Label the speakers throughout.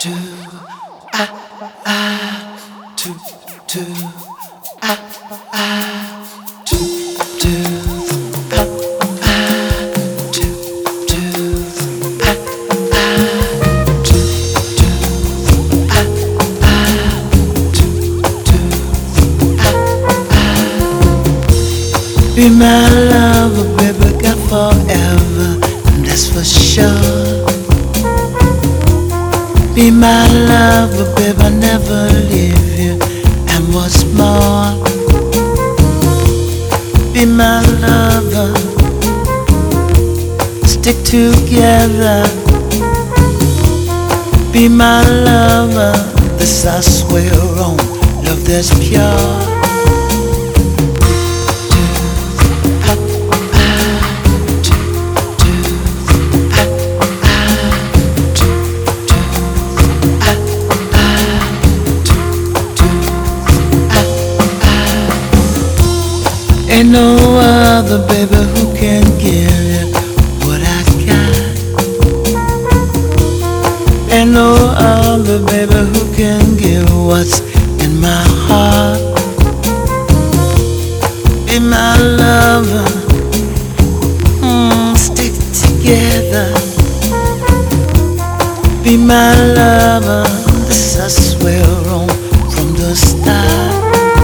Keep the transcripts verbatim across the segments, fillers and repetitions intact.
Speaker 1: do, ah, ah, do, do, ah, ah, do, do, ah, ah, do, do, ah, ah, do, do, ah, ah, do, do, ah, ah. Be my lover, baby, got forever, and that's for sure. Be my lover, babe, I'll never leave you. And what's more, be my lover, stick together. Be my lover, this I swear on, love that's pure. Ain't no other, baby, who can give you what I got. Ain't no other, baby, who can give what's in my heart. Be my lover, mm, stick together. Be my lover, this I swear on from the start.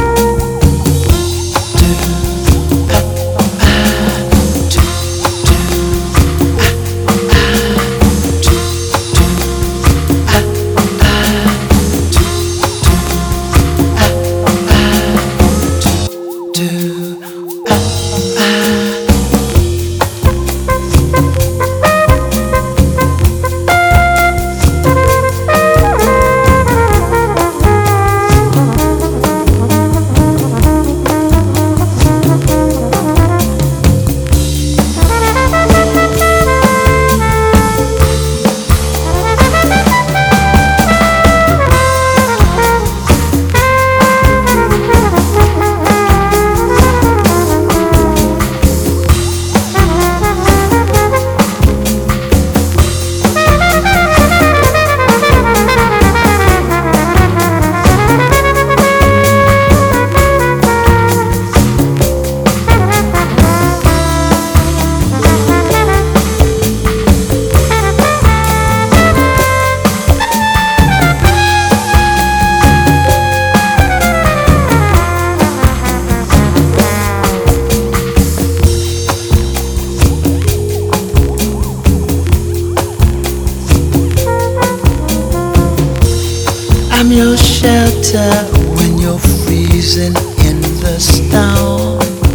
Speaker 1: I'm your shelter when you're freezing in the snow.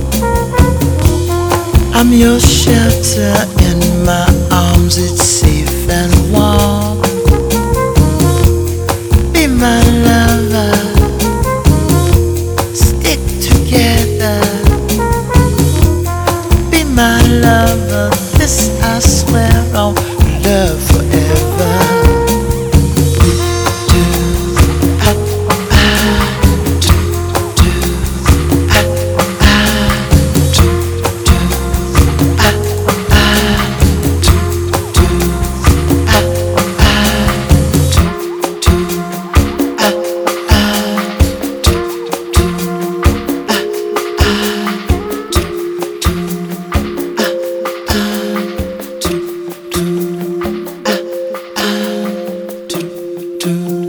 Speaker 1: I'm your shelter in my arms, it's safe and warm. Be my lover, stick together. Be my lover, this I swear on, love forever. Do